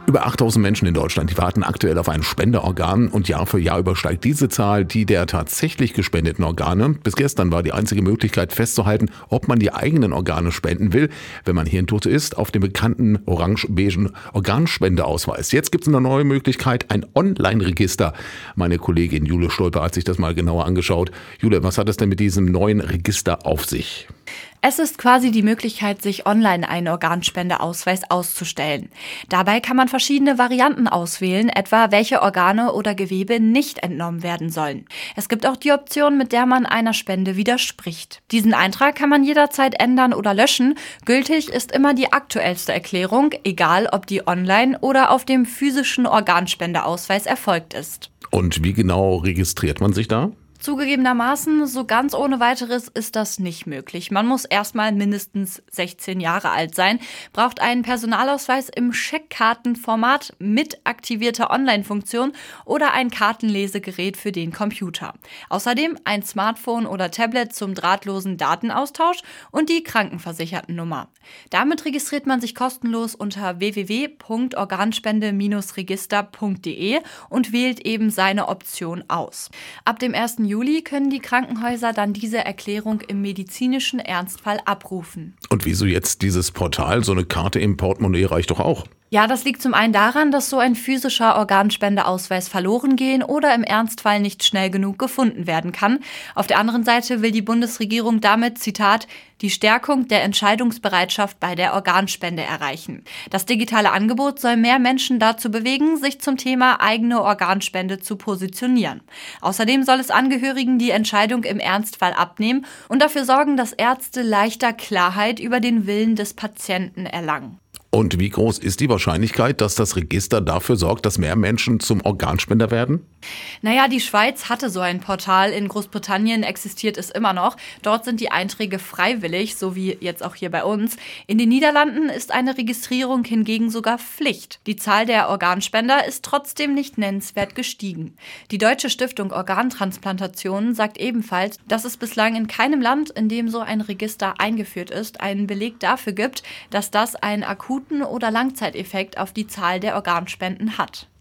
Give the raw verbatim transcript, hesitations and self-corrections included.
Über achttausend Menschen in Deutschland, die warten aktuell auf ein Spenderorgan und Jahr für Jahr übersteigt diese Zahl die der tatsächlich gespendeten Organe. Bis gestern war die einzige Möglichkeit festzuhalten, ob man die eigenen Organe spenden will, wenn man Hirntote ist, auf dem bekannten orange-beigen Organspendeausweis. Jetzt gibt es eine neue Möglichkeit, ein Online-Register. Meine Kollegin Jule Stolper hat sich das mal genauer angeschaut. Jule, was hat es denn mit diesem neuen Register auf sich? Es ist quasi die Möglichkeit, sich online einen Organspendeausweis auszustellen. Dabei kann man verschiedene Varianten auswählen, etwa welche Organe oder Gewebe nicht entnommen werden sollen. Es gibt auch die Option, mit der man einer Spende widerspricht. Diesen Eintrag kann man jederzeit ändern oder löschen. Gültig ist immer die aktuellste Erklärung, egal ob die online oder auf dem physischen Organspendeausweis erfolgt ist. Und wie genau registriert man sich da? Zugegebenermaßen, so ganz ohne weiteres ist das nicht möglich. Man muss erstmal mindestens sechzehn Jahre alt sein, braucht einen Personalausweis im Scheckkartenformat mit aktivierter Online-Funktion oder ein Kartenlesegerät für den Computer. Außerdem ein Smartphone oder Tablet zum drahtlosen Datenaustausch und die Krankenversichertennummer. Damit registriert man sich kostenlos unter w w w punkt organspende register punkt d e und wählt eben seine Option aus. Ab dem ersten Juli können die Krankenhäuser dann diese Erklärung im medizinischen Ernstfall abrufen. Und wieso jetzt dieses Portal? So eine Karte im Portemonnaie reicht doch auch. Ja, das liegt zum einen daran, dass so ein physischer Organspendeausweis verloren gehen oder im Ernstfall nicht schnell genug gefunden werden kann. Auf der anderen Seite will die Bundesregierung damit, Zitat, die Stärkung der Entscheidungsbereitschaft bei der Organspende erreichen. Das digitale Angebot soll mehr Menschen dazu bewegen, sich zum Thema eigene Organspende zu positionieren. Außerdem soll es Angehörigen die Entscheidung im Ernstfall abnehmen und dafür sorgen, dass Ärzte leichter Klarheit über den Willen des Patienten erlangen. Und wie groß ist die Wahrscheinlichkeit, dass das Register dafür sorgt, dass mehr Menschen zum Organspender werden? Naja, die Schweiz hatte so ein Portal. In Großbritannien existiert es immer noch. Dort sind die Einträge freiwillig, so wie jetzt auch hier bei uns. In den Niederlanden ist eine Registrierung hingegen sogar Pflicht. Die Zahl der Organspender ist trotzdem nicht nennenswert gestiegen. Die Deutsche Stiftung Organtransplantation sagt ebenfalls, dass es bislang in keinem Land, in dem so ein Register eingeführt ist, einen Beleg dafür gibt, dass das einen akuten oder Langzeiteffekt auf die Zahl der Organspenden hat.